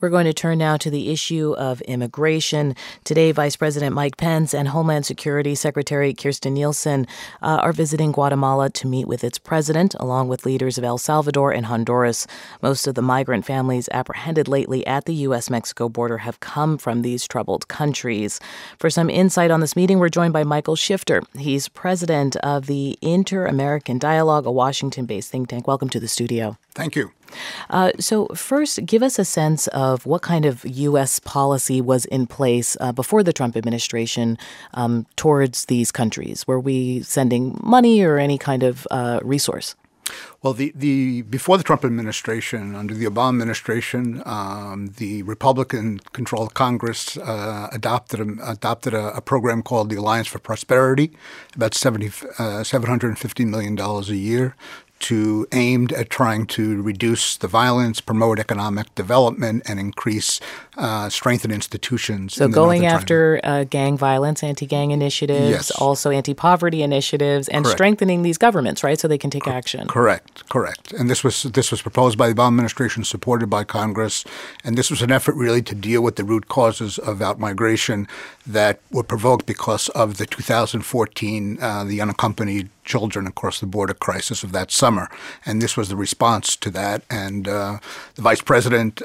We're going to turn now to the issue of immigration. Today, Vice President Mike Pence and Homeland Security Secretary Kirstjen Nielsen are visiting Guatemala to meet with its president, along with leaders of El Salvador and Honduras. Most of the migrant families apprehended lately at the U.S.-Mexico border have come from these troubled countries. For some insight on this meeting, we're joined by Michael Shifter. He's president of the Inter-American Dialogue, a Washington-based think tank. Welcome to the studio. Thank you. So first, give us a sense of what kind of U.S. policy was in place before the Trump administration towards these countries. Were we sending money or any kind of resource? Well, before the Trump administration, under the Obama administration, the Republican-controlled Congress adopted a program called the Alliance for Prosperity, about $750 million a year, aimed at trying to reduce the violence, promote economic development, and increase strengthen institutions. So going after gang violence, anti-gang initiatives, yes. Also anti-poverty initiatives, and Correct. Strengthening these governments, right, so they can take action. Correct. And this was proposed by the Obama administration, supported by Congress, and this was an effort really to deal with the root causes of outmigration that were provoked because of the 2014 the unaccompanied children across the border crisis of that summer. And this was the response to that. And the Vice President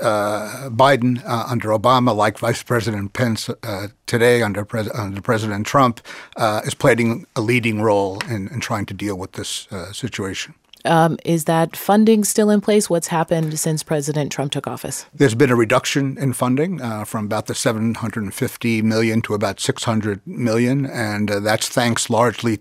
Biden under Obama, like Vice President Pence today under President Trump, is playing a leading role in trying to deal with this situation. Is that funding still in place? What's happened since President Trump took office? There's been a reduction in funding from about the $750 million to about $600 million, and that's thanks largely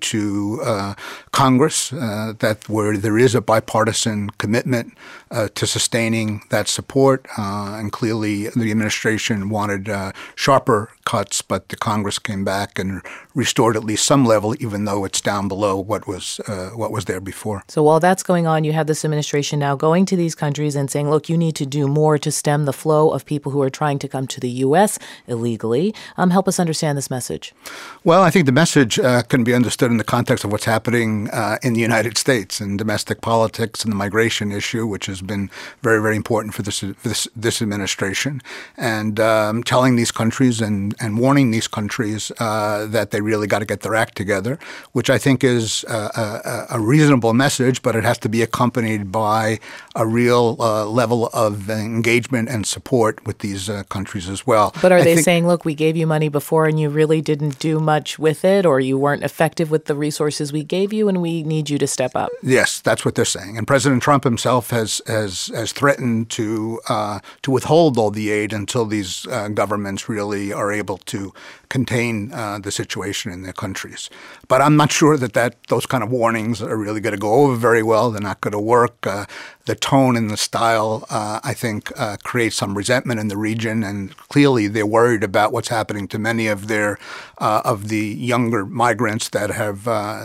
to Congress, where there is a bipartisan commitment to sustaining that support. And clearly, the administration wanted sharper cuts, but the Congress came back and restored at least some level, even though it's down below what was there before. So while that's going on, you have this administration now going to these countries and saying, look, you need to do more to stem the flow of people who are trying to come to the U.S. illegally. Help us understand this message. Well, I think the message can be understood in the context of what's happening in the United States and domestic politics and the migration issue, which has been very, very important for this administration, and telling these countries and warning these countries that they really got to get their act together, which I think is a reasonable message, but it has to be accompanied by a real level of engagement and support with these countries as well. But are they saying, look, we gave you money before and you really didn't do much with it, or you weren't effective with the resources we gave you and we need you to step up? Yes, that's what they're saying. And President Trump himself has threatened to withhold all the aid until these governments really are able to contain the situation in their countries. But I'm not sure that those kind of warnings are really going to go over very well. They're not going to work. The tone and the style, I think, create some resentment in the region, and clearly they're worried about what's happening to many of the younger migrants that have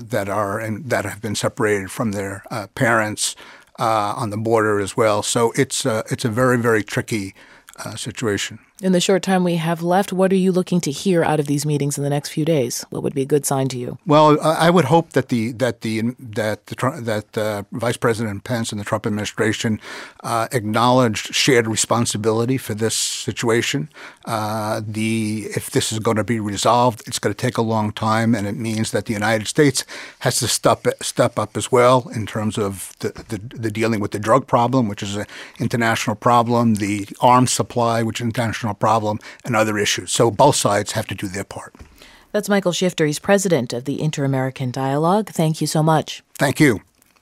been separated from their parents on the border as well. So it's a very, very tricky situation. In the short time we have left, what are you looking to hear out of these meetings in the next few days? What would be a good sign to you? Well, I would hope that Vice President Pence and the Trump administration acknowledged shared responsibility for this situation. If this is going to be resolved, it's going to take a long time, and it means that the United States has to step up as well in terms of the dealing with the drug problem, which is an international problem, the arms supply, which is an international problem, and other issues. So both sides have to do their part. That's Michael Shifter. He's president of the Inter-American Dialogue. Thank you so much. Thank you.